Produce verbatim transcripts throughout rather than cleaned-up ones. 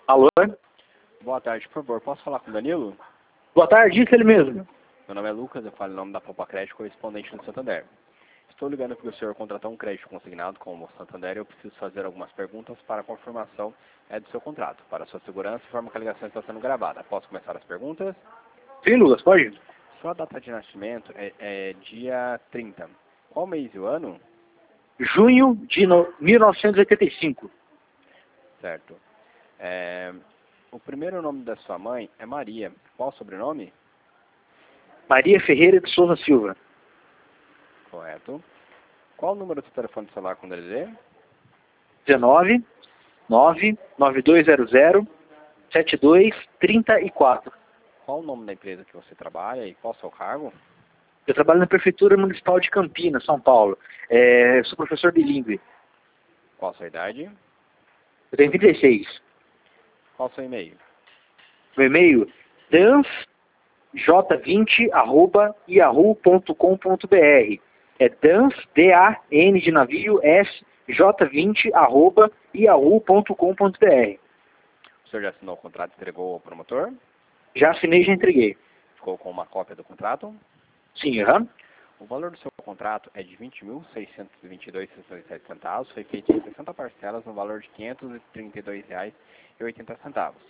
Alô? Boa tarde, por favor, posso falar com o Danilo? Boa tarde, isso ele mesmo. Meu nome é Lucas, eu falo em nome da Poupa Crédito, correspondente do Santander. Estou ligando porque o senhor contratou um crédito consignado com o Santander e eu preciso fazer algumas perguntas para a confirmação é, do seu contrato. Para a sua segurança, informo que a ligação está sendo gravada. Posso começar as perguntas? Sim, Lucas, pode? Sua data de nascimento é, é dia trinta. Qual mês e o ano? Junho de no... mil novecentos e oitenta e cinco. Certo. É, o primeiro nome da sua mãe é Maria. Qual o sobrenome? Maria Ferreira de Souza Silva. Correto. Qual o número do telefone celular com D D D? dezenove, nove, nove dois zero zero, sete dois três quatro. Qual o nome da empresa que você trabalha e qual o seu cargo? Eu trabalho na Prefeitura Municipal de Campinas, São Paulo. É, sou professor bilíngue. Qual a sua idade? Eu tenho vinte e seis. Qual o seu e-mail? Meu e-mail dans j vinte arroba yahoo ponto com ponto br. É dans, D A N de navio, S, J vinte arroba yahoo ponto com ponto br. O senhor já assinou o contrato e entregou ao promotor? Já assinei e já entreguei. Ficou com uma cópia do contrato? Sim, aham. O valor do seu contrato é de vinte mil seiscentos e vinte e dois reais e sessenta e sete centavos. Foi feito em sessenta parcelas no valor de quinhentos e trinta e dois reais e oitenta centavos.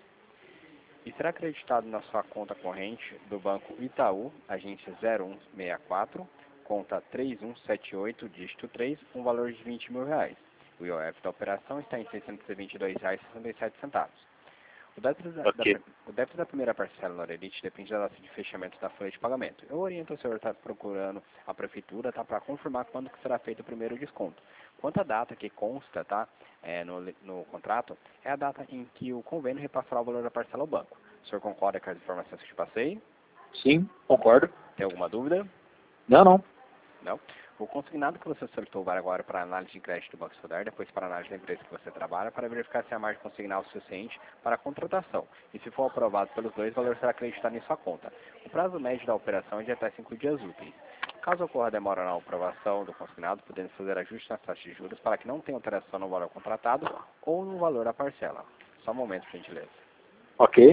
E será acreditado na sua conta corrente do Banco Itaú, agência zero um seis quatro, conta três um sete oito, dígito três, um valor de vinte mil reais. O I O F da operação está em seiscentos e vinte e dois reais e sessenta e sete centavos. O débito da, Ok. da, o débito da primeira parcela na Orelite depende da data de fechamento da folha de pagamento. Eu oriento o senhor a estar procurando a prefeitura, tá, para confirmar quando que será feito o primeiro desconto. Quanto à data que consta, tá, é, no, no contrato, é a data em que o convênio repassará o valor da parcela ao banco. O senhor concorda com as informações que te passei? Sim, concordo. Tem alguma dúvida? Não, não. Não? O consignado que você solicitou vai agora para a análise de crédito do Banco Santander, depois para a análise da empresa que você trabalha, para verificar se a margem consignal é suficiente para a contratação. E se for aprovado pelos dois, o valor será acreditado em sua conta. O prazo médio da operação é de até cinco dias úteis. Caso ocorra demora na aprovação do consignado, podemos fazer ajustes nas taxas de juros para que não tenha alteração no valor contratado ou no valor da parcela. Só um momento, por gentileza. Ok.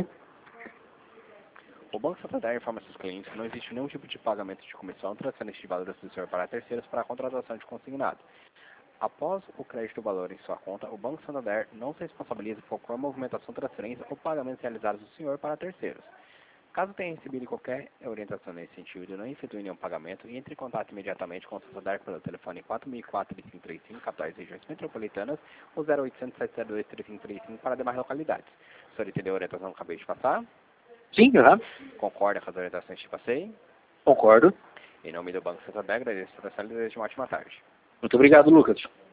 O Banco Santander informa seus clientes que não existe nenhum tipo de pagamento de comissão, transferência de valores do senhor para terceiros para a contratação de consignado. Após o crédito do valor em sua conta, o Banco Santander não se responsabiliza por qualquer movimentação, transferência ou pagamentos realizados do senhor para terceiros. Caso tenha recebido qualquer orientação nesse sentido e não efetue nenhum pagamento, entre em contato imediatamente com o Santander pelo telefone quatro mil e quatro, três cinco três cinco, capitais e regiões metropolitanas, ou zero oitocentos, sete zero dois, três cinco três cinco para demais localidades. O senhor entendeu a orientação que eu acabei de passar? Sim, aham. Concorda com as orientações que te passei? Concordo. Em nome do Banco Santander, agradeço a sua atenção e desejo uma ótima tarde. Muito obrigado, Lucas.